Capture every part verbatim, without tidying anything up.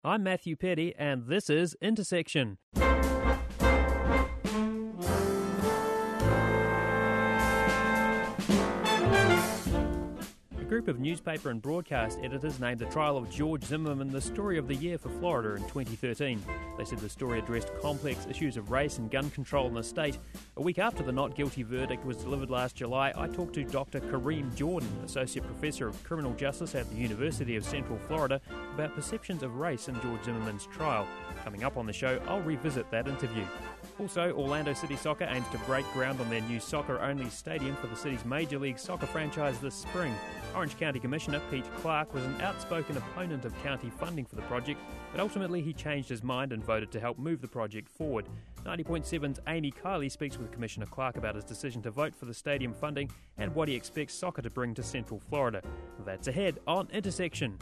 I'm Matthew Petty, and this is Intersection. A group of newspaper and broadcast editors named the trial of George Zimmerman the story of the year for Florida in twenty thirteen. They said the story addressed complex issues of race and gun control in the state. A week after the not guilty verdict was delivered last July, I talked to Doctor Kareem Jordan, Associate Professor of Criminal Justice at the University of Central Florida, about perceptions of race in George Zimmerman's trial. Coming up on the show, I'll revisit that interview. Also, Orlando City Soccer aims to break ground on their new soccer-only stadium for the city's Major League Soccer franchise this spring. Orange County Commissioner Pete Clark was an outspoken opponent of county funding for the project, but ultimately he changed his mind and voted to help move the project forward. ninety point seven's Amy Kiley speaks with Commissioner Clark about his decision to vote for the stadium funding and what he expects soccer to bring to Central Florida. That's ahead on Intersection.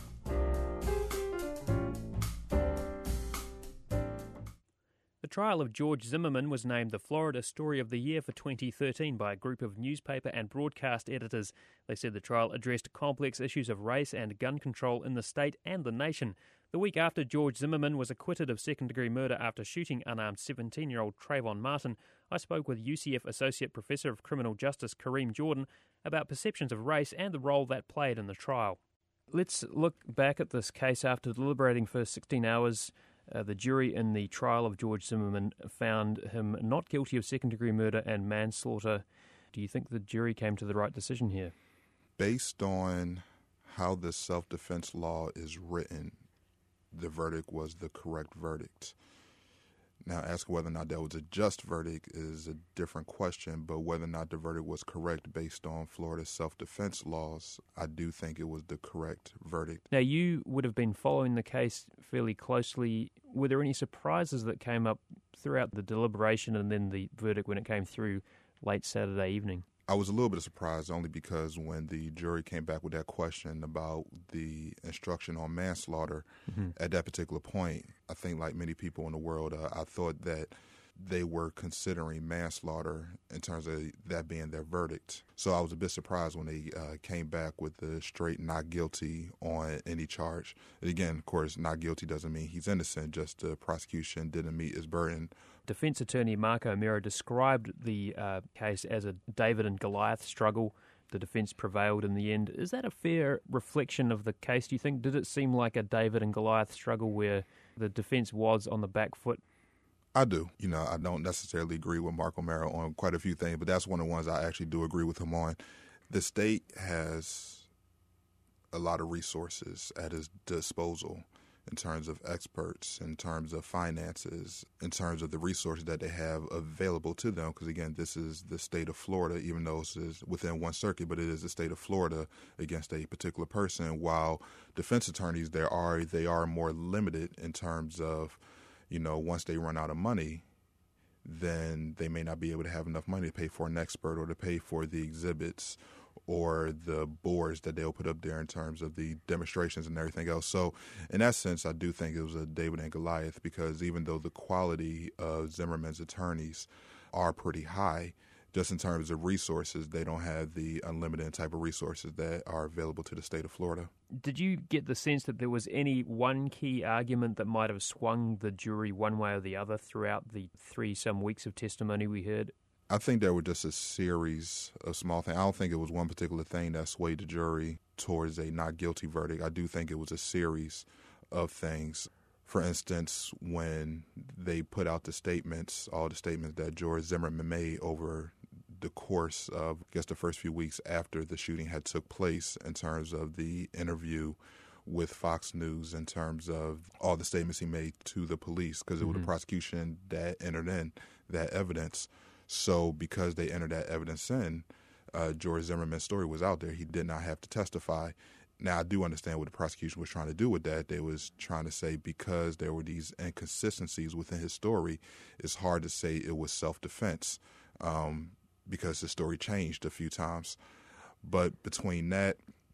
The trial of George Zimmerman was named the Florida Story of the Year for twenty thirteen by a group of newspaper and broadcast editors. They said the trial addressed complex issues of race and gun control in the state and the nation. The week after George Zimmerman was acquitted of second-degree murder after shooting unarmed seventeen-year-old Trayvon Martin, I spoke with U C F Associate Professor of Criminal Justice Kareem Jordan about perceptions of race and the role that played in the trial. Let's look back at this case. After deliberating for sixteen hours, Uh, the jury in the trial of George Zimmerman found him not guilty of second-degree murder and manslaughter. Do you think the jury came to the right decision here? Based on how the self-defense law is written, the verdict was the correct verdict. Now, asking whether or not that was a just verdict is a different question, but whether or not the verdict was correct based on Florida's self-defense laws, I do think it was the correct verdict. Now, you would have been following the case fairly closely. Were there any surprises that came up throughout the deliberation and then the verdict when it came through late Saturday evening? I was a little bit surprised only because when the jury came back with that question about the instruction on manslaughter, mm-hmm. at that particular point, I think like many people in the world, uh, I thought that they were considering manslaughter in terms of that being their verdict. So I was a bit surprised when they uh, came back with the straight not guilty on any charge. And again, of course, not guilty doesn't mean he's innocent, just the prosecution didn't meet its burden. Defense attorney Marco Mero described the uh, case as a David and Goliath struggle. The defense prevailed in the end. Is that a fair reflection of the case, do you think? Did it seem like a David and Goliath struggle where the defense was on the back foot? I do. You know, I don't necessarily agree with Marco Mero on quite a few things, but that's one of the ones I actually do agree with him on. The state has a lot of resources at its disposal in terms of experts, in terms of finances, in terms of the resources that they have available to them. Because, again, this is the state of Florida, even though it is within one circuit, but it is the state of Florida against a particular person. While defense attorneys, there are they are more limited in terms of, you know, once they run out of money, then they may not be able to have enough money to pay for an expert or to pay for the exhibits or the boards that they'll put up there in terms of the demonstrations and everything else. So in that sense, I do think it was a David and Goliath, because even though the quality of Zimmerman's attorneys are pretty high, just in terms of resources, they don't have the unlimited type of resources that are available to the state of Florida. Did you get the sense that there was any one key argument that might have swung the jury one way or the other throughout the three-some weeks of testimony we heard? I think there were just a series of small things. I don't think it was one particular thing that swayed the jury towards a not guilty verdict. I do think it was a series of things. For instance, when they put out the statements, all the statements that George Zimmerman made over the course of, I guess, the first few weeks after the shooting had took place, in terms of the interview with Fox News, in terms of all the statements he made to the police, because it was mm-hmm. the prosecution that entered in that evidence. So because they entered that evidence in, uh, George Zimmerman's story was out there. He did not have to testify. Now, I do understand what the prosecution was trying to do with that. They was trying to say because there were these inconsistencies within his story, it's hard to say it was self-defense um, because his story changed a few times. But between that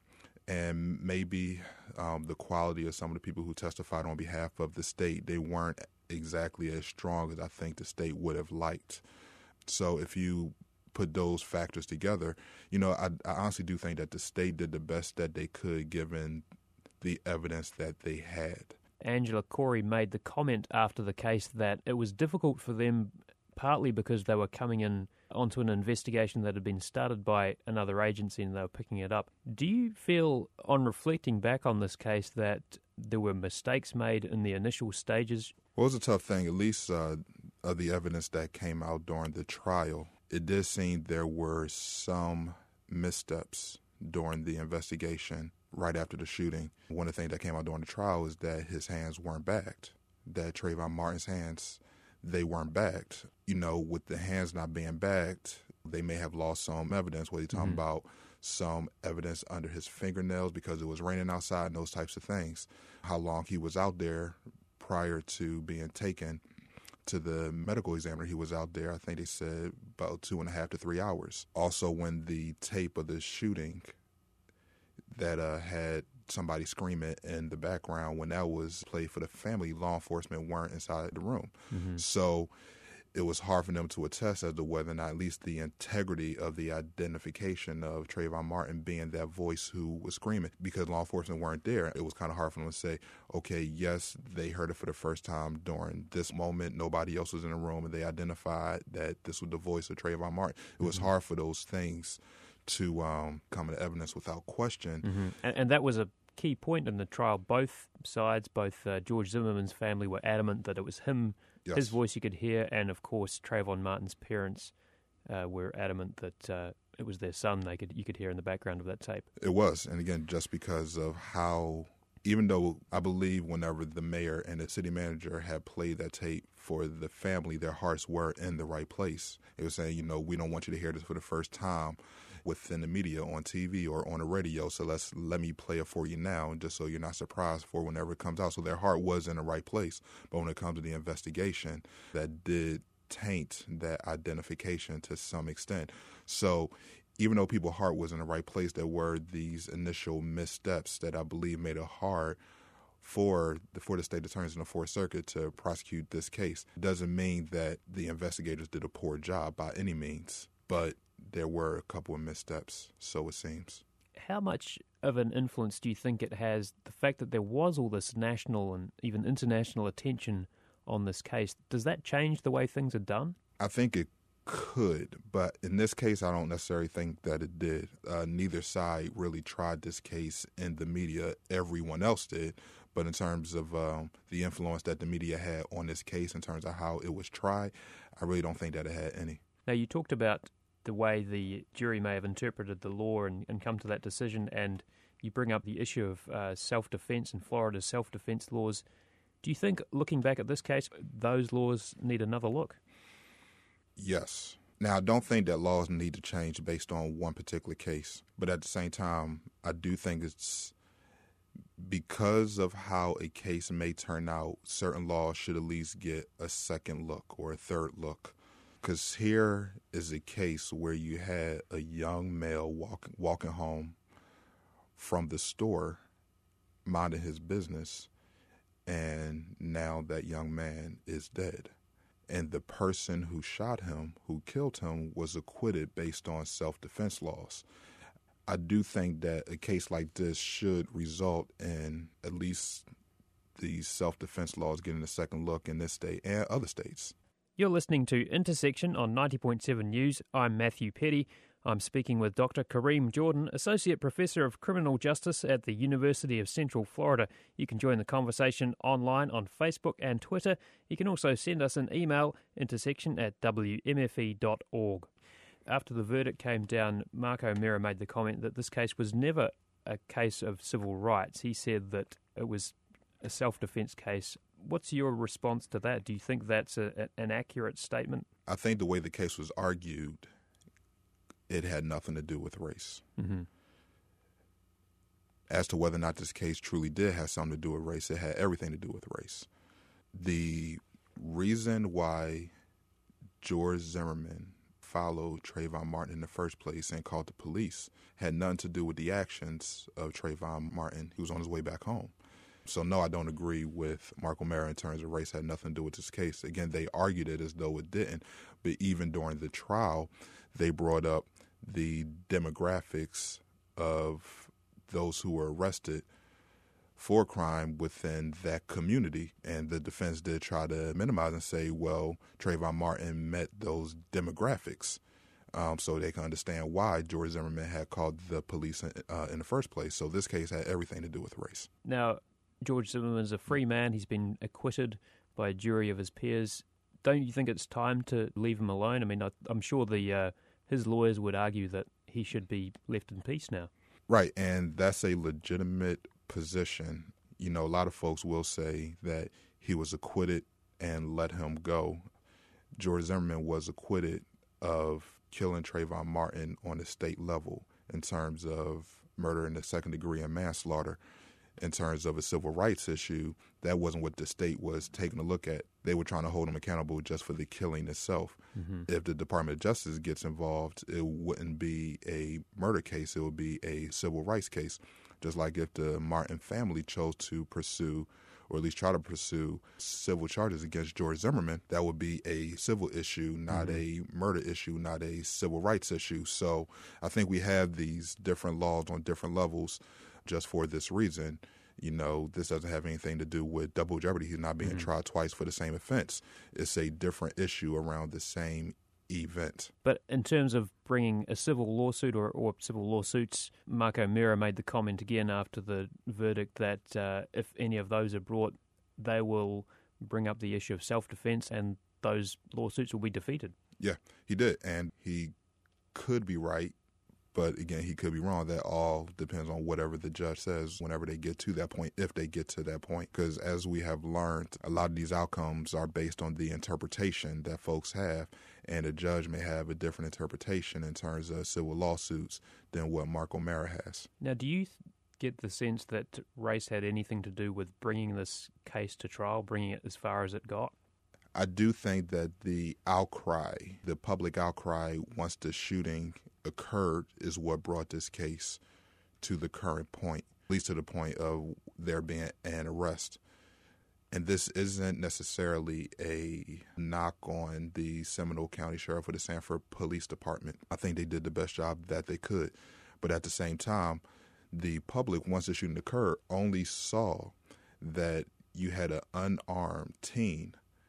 and maybe um, the quality of some of the people who testified on behalf of the state, they weren't exactly as strong as I think the state would have liked. So if you put those factors together, you know, I, I honestly do think that the state did the best that they could given the evidence that they had. Angela Corey made the comment after the case that it was difficult for them, partly because they were coming in onto an investigation that had been started by another agency and they were picking it up. Do you feel, on reflecting back on this case, that there were mistakes made in the initial stages? Well, it was a tough thing, at least uh, of the evidence that came out during the trial. It did seem there were some missteps during the investigation right after the shooting. One of the things that came out during the trial is that his hands weren't bagged, that Trayvon Martin's hands, they weren't bagged. You know, with the hands not being bagged, they may have lost some evidence. What he's talking mm-hmm. about, some evidence under his fingernails because it was raining outside and those types of things. How long he was out there prior to being taken to the medical examiner, he was out there, I think they said, about two and a half to three hours. Also, when the tape of the shooting that uh, had somebody screaming in the background, when that was played for the family, law enforcement weren't inside the room. Mm-hmm. So it was hard for them to attest as to whether or not at least the integrity of the identification of Trayvon Martin being that voice who was screaming. Because law enforcement weren't there, it was kind of hard for them to say, okay, yes, they heard it for the first time during this moment. Nobody else was in the room, and they identified that this was the voice of Trayvon Martin. It was mm-hmm. hard for those things to um, come into evidence without question. Mm-hmm. And, and that was a key point in the trial. Both sides, both uh, George Zimmerman's family were adamant that it was him, yes. his voice you could hear, and of course Trayvon Martin's parents uh, were adamant that uh, it was their son they could you could hear in the background of that tape. It was, and again, just because of how, even though I believe whenever the mayor and the city manager had played that tape for the family, their hearts were in the right place. It was saying, you know, we don't want you to hear this for the first time within the media, on T V or on the radio, so let's let me play it for you now, just so you're not surprised for whenever it comes out. So their heart was in the right place. But when it comes to the investigation, that did taint that identification to some extent. So even though people's heart was in the right place, there were these initial missteps that I believe made it hard for the, for the state attorneys in the Fourth Circuit to prosecute this case. It doesn't mean that the investigators did a poor job by any means, but there were a couple of missteps, so it seems. How much of an influence do you think it has, the fact that there was all this national and even international attention on this case? Does that change the way things are done? I think it could, but in this case, I don't necessarily think that it did. Uh, neither side really tried this case in the media. Everyone else did. But in terms of um, the influence that the media had on this case, in terms of how it was tried, I really don't think that it had any. Now, you talked about the way the jury may have interpreted the law and, and come to that decision, and you bring up the issue of uh, self-defense and Florida's self-defense laws. Do you think, looking back at this case, those laws need another look? Yes. Now, I don't think that laws need to change based on one particular case, but at the same time, I do think it's because of how a case may turn out, certain laws should at least get a second look or a third look. Because here is a case where you had a young male walk, walking home from the store, minding his business, and now that young man is dead. And the person who shot him, who killed him, was acquitted based on self-defense laws. I do think that a case like this should result in at least these self-defense laws getting a second look in this state and other states. You're listening to Intersection on ninety point seven News. I'm Matthew Petty. I'm speaking with Doctor Kareem Jordan, Associate Professor of Criminal Justice at the University of Central Florida. You can join the conversation online on Facebook and Twitter. You can also send us an email, intersection at w m f e dot org. After the verdict came down, Mark O'Meara made the comment that this case was never a case of civil rights. He said that it was a self-defense case. What's your response to that? Do you think that's a, an accurate statement? I think the way the case was argued, it had nothing to do with race. Mm-hmm. As to whether or not this case truly did have something to do with race, it had everything to do with race. The reason why George Zimmerman followed Trayvon Martin in the first place and called the police had nothing to do with the actions of Trayvon Martin. He was on his way back home. So, no, I don't agree with Mark O'Meara in terms of race had nothing to do with this case. Again, they argued it as though it didn't. But even during the trial, they brought up the demographics of those who were arrested for crime within that community. And the defense did try to minimize and say, well, Trayvon Martin met those demographics. Um, so they can understand why George Zimmerman had called the police in, uh, in the first place. So this case had everything to do with race. Now, George Zimmerman's a free man. He's been acquitted by a jury of his peers. Don't you think it's time to leave him alone? I mean, I, I'm sure the uh, his lawyers would argue that he should be left in peace now. Right, and that's a legitimate position. You know, a lot of folks will say that he was acquitted and let him go. George Zimmerman was acquitted of killing Trayvon Martin on the state level in terms of murder in the second degree and manslaughter. In terms of a civil rights issue, that wasn't what the state was taking a look at. They were trying to hold him accountable just for the killing itself. Mm-hmm. If the Department of Justice gets involved, it wouldn't be a murder case. It would be a civil rights case. Just like if the Martin family chose to pursue, or at least try to pursue, civil charges against George Zimmerman, that would be a civil issue, not mm-hmm. a murder issue, not a civil rights issue. So I think we have these different laws on different levels just for this reason. You know, this doesn't have anything to do with double jeopardy. He's not being mm-hmm. tried twice for the same offense. It's a different issue around the same event. But in terms of bringing a civil lawsuit or, or civil lawsuits, Mark O'Meara made the comment again after the verdict that uh, if any of those are brought, they will bring up the issue of self-defense and those lawsuits will be defeated. Yeah, he did. And he could be right. But again, he could be wrong. That all depends on whatever the judge says whenever they get to that point, if they get to that point. Because as we have learned, a lot of these outcomes are based on the interpretation that folks have. And a judge may have a different interpretation in terms of civil lawsuits than what Mark O'Meara has. Now, do you th- get the sense that race had anything to do with bringing this case to trial, bringing it as far as it got? I do think that the outcry, the public outcry once the shooting occurred is what brought this case to the current point, at least to the point of there being an arrest. And this isn't necessarily a knock on the Seminole County Sheriff or the Sanford Police Department. I think they did the best job that they could. But at the same time, the public, once the shooting occurred, only saw that you had an unarmed teen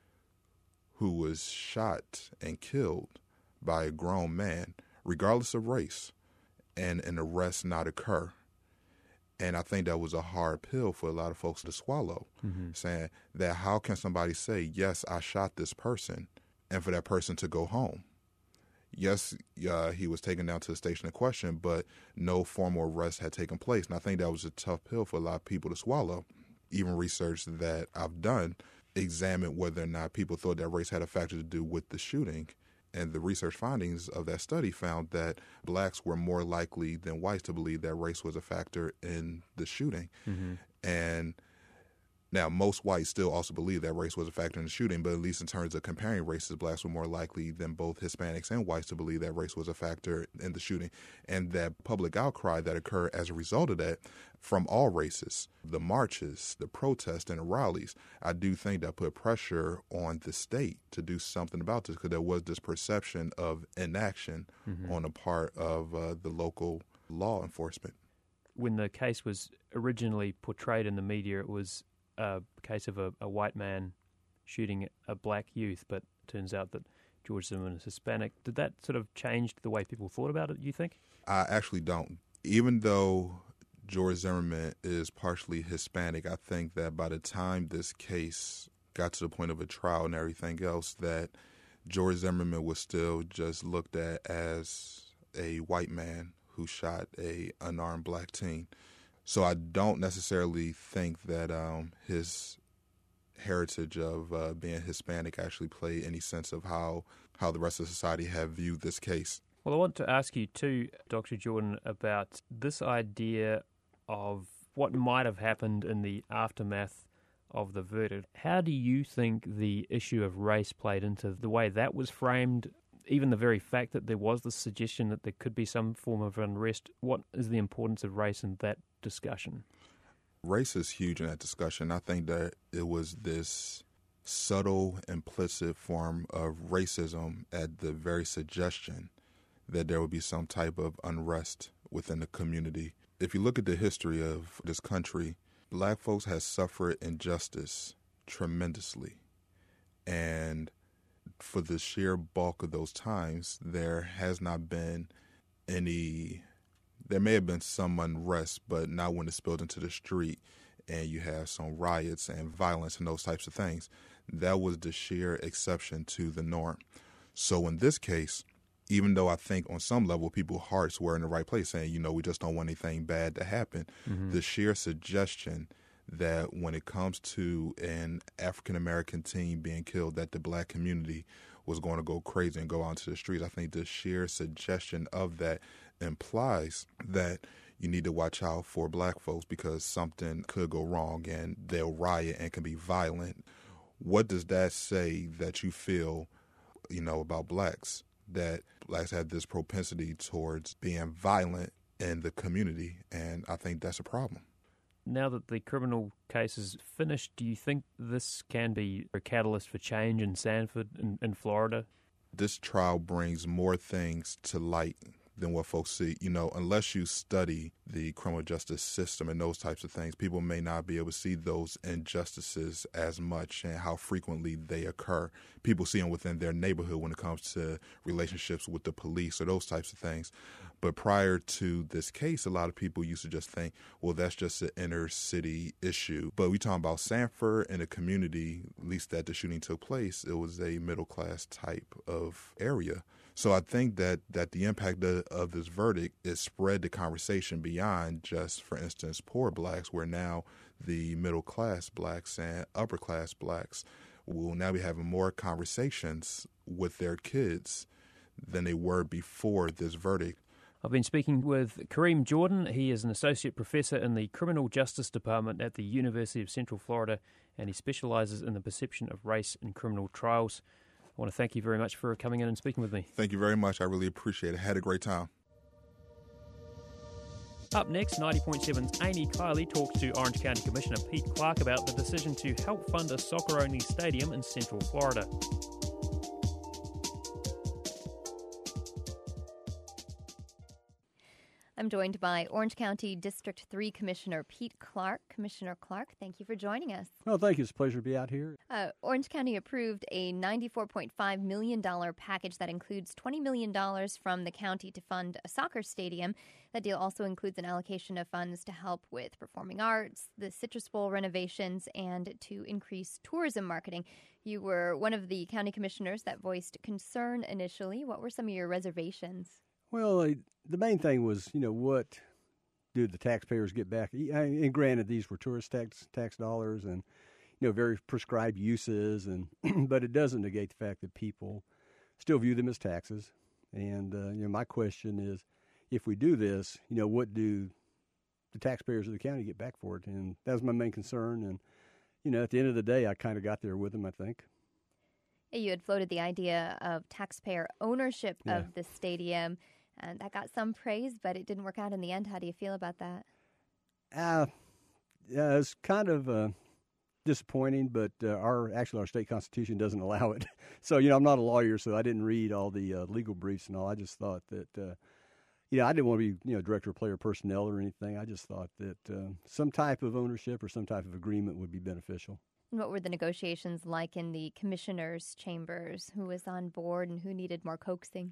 who was shot and killed by a grown man, regardless of race, and an arrest not occur. And I think that was a hard pill for a lot of folks to swallow, mm-hmm. saying that how can somebody say, yes, I shot this person, and for that person to go home? Yes, uh, he was taken down to the station in question, but no formal arrest had taken place. And I think that was a tough pill for a lot of people to swallow. Even research that I've done examined whether or not people thought that race had a factor to do with the shooting. And the research findings of that study found that blacks were more likely than whites to believe that race was a factor in the shooting. Mm-hmm. And now, most whites still also believe that race was a factor in the shooting, but at least in terms of comparing races, blacks were more likely than both Hispanics and whites to believe that race was a factor in the shooting. And that public outcry that occurred as a result of that from all races, the marches, the protests, and the rallies, I do think that put pressure on the state to do something about this, because there was this perception of inaction mm-hmm. on the part of uh, the local law enforcement. When the case was originally portrayed in the media, it was a case of a, a white man shooting a black youth, but it turns out that George Zimmerman is Hispanic. Did that sort of change the way people thought about it, you think? I actually don't. Even though George Zimmerman is partially Hispanic, I think that by the time this case got to the point of a trial and everything else, that George Zimmerman was still just looked at as a white man who shot a unarmed black teen. So I don't necessarily think that um, his heritage of uh, being Hispanic actually played any sense of how, how the rest of society have viewed this case. Well, I want to ask you too, Doctor Jordan, about this idea of what might have happened in the aftermath of the verdict. How do you think the issue of race played into the way that was framed? Even the very fact that there was the suggestion that there could be some form of unrest, what is the importance of race in that discussion? Race is huge in that discussion. I think that it was this subtle, implicit form of racism at the very suggestion that there would be some type of unrest within the community. If you look at the history of this country, Black folks has suffered injustice tremendously. And for the sheer bulk of those times, there has not been any, there may have been some unrest, but not when it spilled into the street and you have some riots and violence and those types of things. That was the sheer exception to the norm. So in this case, even though I think on some level people's hearts were in the right place saying, you know, we just don't want anything bad to happen, mm-hmm. the sheer suggestion that when it comes to an African-American teen being killed, that the black community was going to go crazy and go out into the streets, I think the sheer suggestion of that implies that you need to watch out for black folks because something could go wrong and they'll riot and can be violent. What does that say that you feel, you know, about blacks? That blacks have this propensity towards being violent in the community, and I think that's a problem. Now that the criminal case is finished, do you think this can be a catalyst for change in Sanford, in, in Florida? This trial brings more things to light than what folks see. You know, unless you study the criminal justice system and those types of things, people may not be able to see those injustices as much and how frequently they occur. People see them within their neighborhood when it comes to relationships with the police or those types of things. But prior to this case, a lot of people used to just think, well, that's just an inner city issue. But we talking about Sanford and the community, at least that the shooting took place, it was a middle class type of area. So I think that, that the impact of, of this verdict is spread the conversation beyond just, for instance, poor blacks, where now the middle class blacks and upper class blacks will now be having more conversations with their kids than they were before this verdict. I've been speaking with Kareem Jordan. He is an associate professor in the Criminal Justice Department at the University of Central Florida, and he specializes in the perception of race in criminal trials. I want to thank you very much for coming in and speaking with me. Thank you very much. I really appreciate it. I had a great time. Up next, ninety point seven's Amy Kiley talks to Orange County Commissioner Pete Clark about the decision to help fund a soccer-only stadium in Central Florida. I'm joined by Orange County District three Commissioner Pete Clark. Commissioner Clark, thank you for joining us. Well, thank you. It's a pleasure to be out here. Uh, Orange County approved a ninety-four point five million dollars package that includes twenty million dollars from the county to fund a soccer stadium. That deal also includes an allocation of funds to help with performing arts, the Citrus Bowl renovations, and to increase tourism marketing. You were one of the county commissioners that voiced concern initially. What were some of your reservations? Well, uh, the main thing was, you know, what do the taxpayers get back? And granted, these were tourist tax tax dollars and, you know, very prescribed uses, and but it doesn't negate the fact that people still view them as taxes. And, uh, you know, my question is, if we do this, you know, what do the taxpayers of the county get back for it? And that was my main concern. And, you know, at the end of the day, I kind of got there with them, I think. You had floated the idea of taxpayer ownership Yeah. of the stadium, and that got some praise, but it didn't work out in the end. How do you feel about that? Uh, yeah, it's kind of uh, disappointing, but uh, our actually our state constitution doesn't allow it. So, you know, I'm not a lawyer, so I didn't read all the uh, legal briefs and all. I just thought that, uh, you know, I didn't want to be, you know, director of player personnel or anything. I just thought that uh, some type of ownership or some type of agreement would be beneficial. And what were the negotiations like in the commissioners' chambers? Who was on board and who needed more coaxing?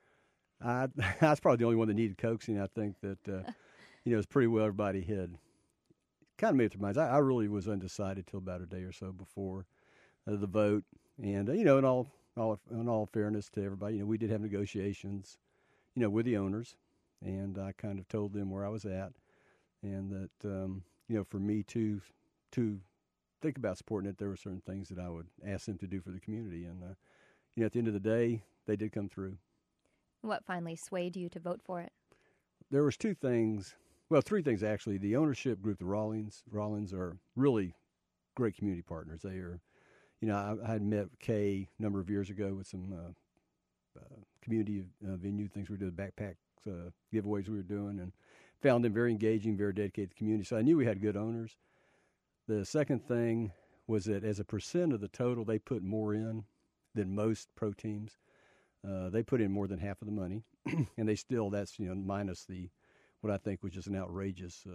I, I was probably the only one that needed coaxing. I think that, uh, you know, it's pretty well everybody had kind of made up their minds. I, I really was undecided till about a day or so before uh, the vote. And, uh, you know, in all, all in all fairness to everybody, you know, we did have negotiations, you know, with the owners. And I kind of told them where I was at and that, um, you know, for me to to think about supporting it, there were certain things that I would ask them to do for the community. And, uh, you know, at the end of the day, they did come through. What finally swayed you to vote for it? There was two things, well, three things actually. The ownership group, the Rollins, Rollins are really great community partners. They are, you know, I, I had met Kay a number of years ago with some uh, uh, community uh, venue things we were doing, backpack uh, giveaways we were doing, and found them very engaging, very dedicated to the community. So I knew we had good owners. The second thing was that as a percent of the total, they put more in than most pro teams. Uh, they put in more than half of the money, and they still, that's, you know, minus the, what I think was just an outrageous uh,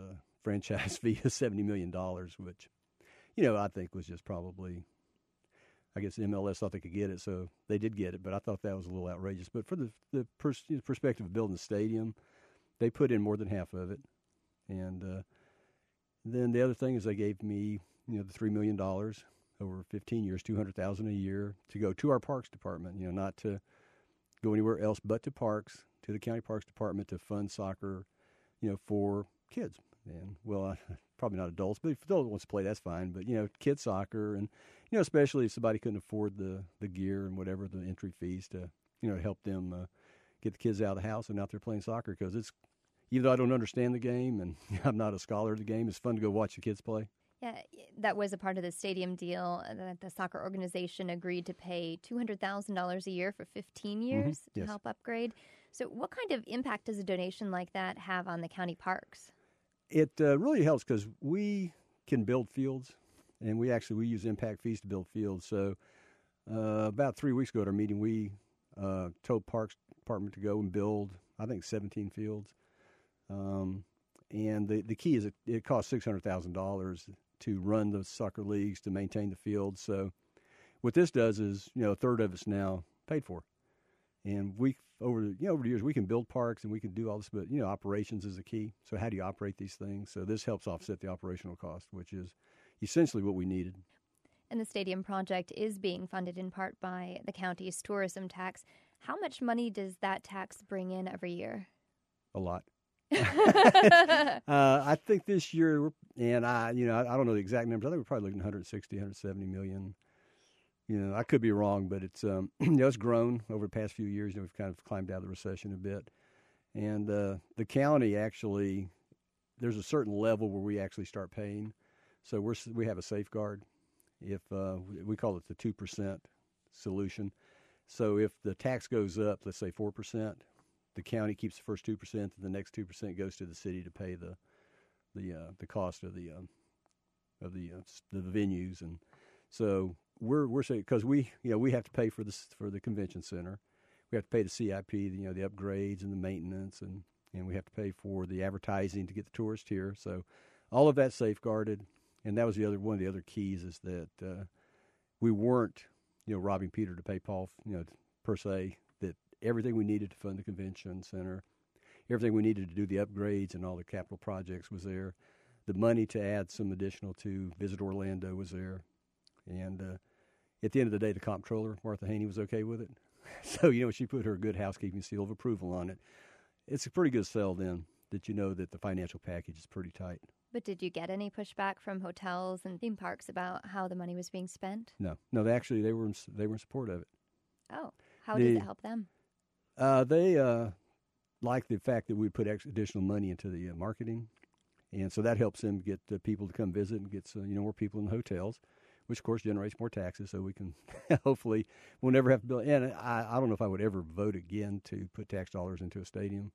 franchise fee of seventy million dollars, which, you know, I think was just probably, I guess M L S thought they could get it, so they did get it, but I thought that was a little outrageous. But for the, the pers- perspective of building the stadium, they put in more than half of it. And uh, then the other thing is they gave me, you know, the three million dollars over fifteen years, two hundred thousand dollars a year to go to our parks department, you know, not to go anywhere else but to parks, to the county parks department to fund soccer, you know, for kids. And, well, uh, probably not adults, but if adults wants to play, that's fine. But, you know, kids soccer and, you know, especially if somebody couldn't afford the, the gear and whatever, the entry fees to, you know, help them uh, get the kids out of the house and out there playing soccer. Because it's, even though I don't understand the game and I'm not a scholar of the game, it's fun to go watch the kids play. Yeah, that was a part of the stadium deal that the soccer organization agreed to pay two hundred thousand dollars a year for fifteen years mm-hmm. to yes. help upgrade. So what kind of impact does a donation like that have on the county parks? It uh, really helps because we can build fields, and we actually we use impact fees to build fields. So uh, about three weeks ago at our meeting, we uh, told Parks Department to go and build, I think, seventeen fields. Um, and the, the key is it, it costs six hundred thousand dollars to run the soccer leagues, to maintain the fields. So what this does is, you know, a third of it's now paid for. And we, over the, you know, over the years, we can build parks and we can do all this, but, you know, operations is the key. So how do you operate these things? So this helps offset the operational cost, which is essentially what we needed. And the stadium project is being funded in part by the county's tourism tax. How much money does that tax bring in every year? A lot. uh, I think this year, and I, you know, I, I don't know the exact numbers. I think we're probably looking at one hundred sixty, one hundred seventy million. You know, I could be wrong, but it's, um, you know, it's grown over the past few years. You know, we've kind of climbed out of the recession a bit. And uh, the county actually, there's a certain level where we actually start paying. So we're, we have a safeguard. If uh, we call it the two percent solution. So if the tax goes up, let's say four percent, the county keeps the first two percent, and the next two percent goes to the city to pay the the uh, the cost of the um, of the uh, the venues. And so we're we're saying, because we you know we have to pay for this for the convention center, we have to pay the C I P, you know, the upgrades and the maintenance, and and we have to pay for the advertising to get the tourists here. So all of that's safeguarded, and that was the other one of the other keys is that uh, we weren't you know robbing Peter to pay Paul, you know, per se. That everything we needed to fund the convention center, everything we needed to do the upgrades and all the capital projects was there. The money to add some additional to Visit Orlando was there. And uh, at the end of the day, the comptroller, Martha Haney, was okay with it. So, you know, she put her good housekeeping seal of approval on it. It's a pretty good sell then that you know that the financial package is pretty tight. But did you get any pushback from hotels and theme parks about how the money was being spent? No. No, they actually, they were in, they were in support of it. Oh, how the, does it help them? Uh, they uh, like the fact that we put extra, additional money into the uh, marketing. And so that helps them get uh, people to come visit and get uh, you know more people in the hotels, which, of course, generates more taxes. So we can hopefully we'll never have to build. And I, I don't know if I would ever vote again to put tax dollars into a stadium.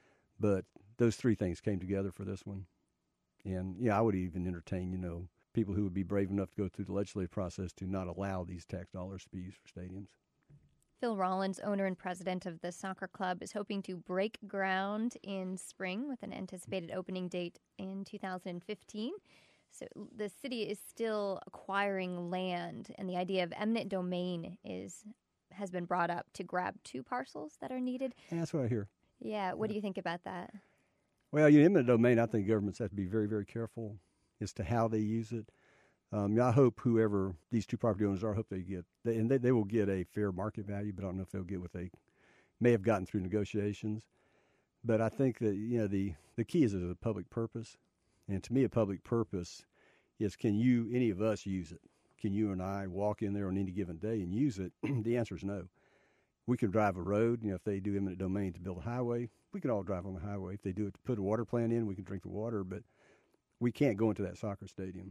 But those three things came together for this one. And, yeah, I would even entertain, you know, people who would be brave enough to go through the legislative process to not allow these tax dollars to be used for stadiums. Phil Rollins, owner and president of the soccer club, is hoping to break ground in spring with an anticipated opening date in two thousand fifteen. So the city is still acquiring land, and the idea of eminent domain is has been brought up to grab two parcels that are needed. And that's what I hear. Yeah, what do you think about that? Well, you know, eminent domain, I think governments have to be very, very careful as to how they use it. Um, I hope whoever these two property owners are, I hope they get, they, and they, they will get a fair market value, but I don't know if they'll get what they may have gotten through negotiations. But I think that, you know, the, the key is as a public purpose. And to me, a public purpose is, can you, any of us, use it? Can you and I walk in there on any given day and use it? The answer is no. We can drive a road. You know, if they do eminent domain to build a highway, we can all drive on the highway. If they do it to put a water plant in, we can drink the water. But we can't go into that soccer stadium.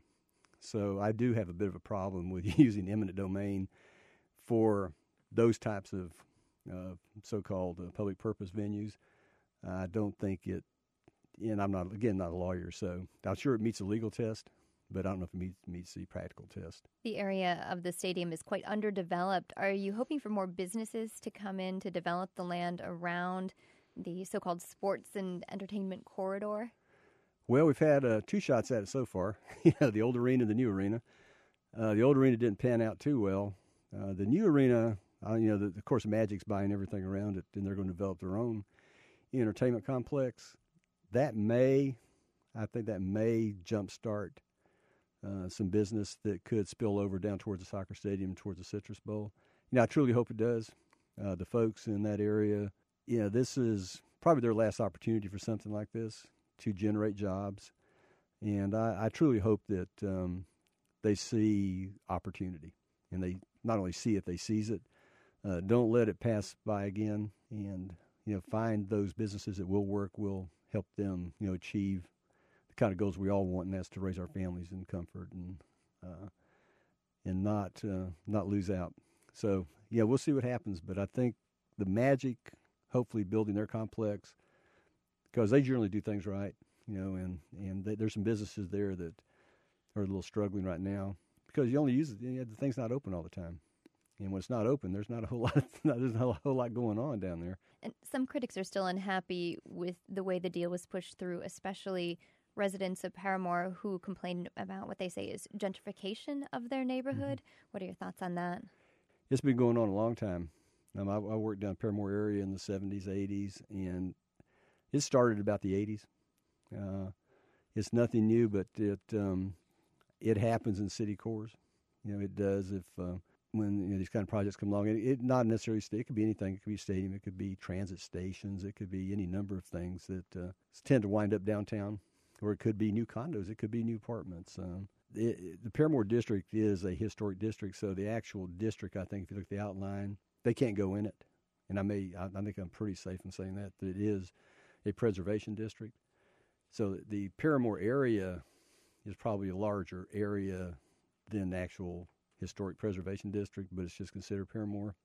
So I do have a bit of a problem with using eminent domain for those types of uh, so-called uh, public purpose venues. I don't think it, and I'm not, again, not a lawyer, so I'm sure it meets a legal test, but I don't know if it meets, meets the practical test. The area of the stadium is quite underdeveloped. Are you hoping for more businesses to come in to develop the land around the so-called sports and entertainment corridor? Well, we've had uh, two shots at it so far. You know, the old arena and the new arena. Uh, the old arena didn't pan out too well. Uh, the new arena, uh, you know, the, of course, Magic's buying everything around it, and they're going to develop their own entertainment complex. That may, I think that may jumpstart uh, some business that could spill over down towards the soccer stadium, towards the Citrus Bowl. You know, I truly hope it does. Uh, the folks in that area, you know, this is probably their last opportunity for something like this to generate jobs. And I, I truly hope that um, they see opportunity. And they not only see it, they seize it. Uh, don't let it pass by again. And, you know, find those businesses that will work, will help them, you know, achieve the kind of goals we all want, and that's to raise our families in comfort and uh, and not uh, not lose out. So, yeah, we'll see what happens. But I think the Magic, hopefully building their complex, because they generally do things right, you know, and, and they, there's some businesses there that are a little struggling right now because you only use it, you know, the thing's not open all the time. And when it's not open, there's not a whole lot, there's not a whole lot going on down there. And some critics are still unhappy with the way the deal was pushed through, especially residents of Paramore who complain about what they say is gentrification of their neighborhood. Mm-hmm. What are your thoughts on that? It's been going on a long time. Um, I, I worked down Paramore area in the seventies, eighties, and it started about the eighties. Uh, it's nothing new, but it um, it happens in city cores. You know, it does if uh, when you know, these kind of projects come along. It, it not necessarily it could be anything. It could be a stadium. It could be transit stations. It could be any number of things that uh, tend to wind up downtown, or it could be new condos. It could be new apartments. Um, it, it, the Paramore district is a historic district, so the actual district, I think, if you look at the outline, they can't go in it. And I may, I, I think I'm pretty safe in saying that, that it is a preservation district. So the Paramore area is probably a larger area than the actual historic preservation district, but it's just considered Paramore.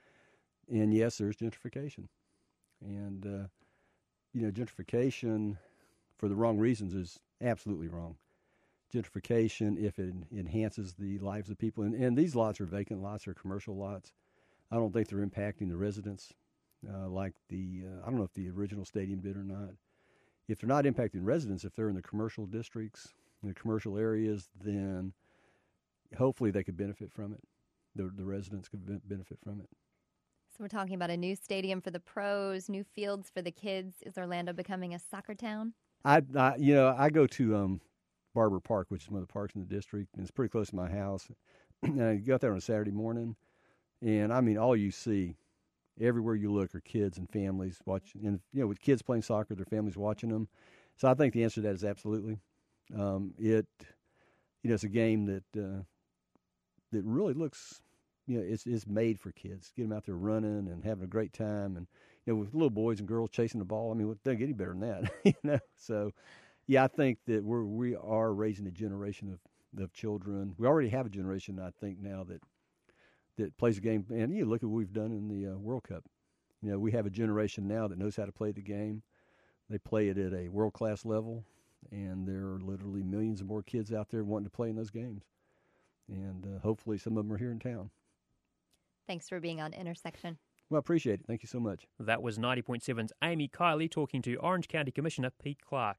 And yes, there's gentrification. And, uh, you know, gentrification for the wrong reasons is absolutely wrong. Gentrification, if it enhances the lives of people, and, and these lots are vacant lots or commercial lots, I don't think they're impacting the residents uh, like the, uh, I don't know if the original stadium did or not. If they're not impacting residents, if they're in the commercial districts, in the commercial areas, then hopefully they could benefit from it. The, the residents could be- benefit from it. So we're talking about a new stadium for the pros, new fields for the kids. Is Orlando becoming a soccer town? I, I you know, I go to um, Barber Park, which is one of the parks in the district, and it's pretty close to my house. And I go out there on a Saturday morning, and I mean, all you see, everywhere you look, are kids and families watching. And you know, with kids playing soccer, their families watching them. So I think the answer to that is absolutely. Um, it, you know, it's a game that uh, that really looks, you know, it's it's made for kids. Get them out there running and having a great time, and you know, with little boys and girls chasing the ball. I mean, it doesn't get any better than that, you know. So, yeah, I think that we're we are raising a generation of, of children. We already have a generation, I think, now that that plays the game. And you look at what we've done in the uh, World Cup. You know, we have a generation now that knows how to play the game. They play it at a world-class level, and there are literally millions of more kids out there wanting to play in those games. And uh, hopefully some of them are here in town. Thanks for being on Intersection. Well, I appreciate it. Thank you so much. That was ninety point seven's Amy Kiley talking to Orange County Commissioner Pete Clark.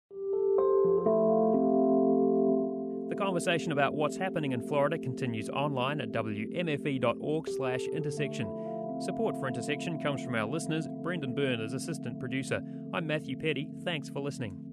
The conversation about what's happening in Florida continues online at w m f e dot org slash intersection. Support for Intersection comes from our listeners. Brendan Byrne is assistant producer. I'm Matthew Petty. Thanks for listening.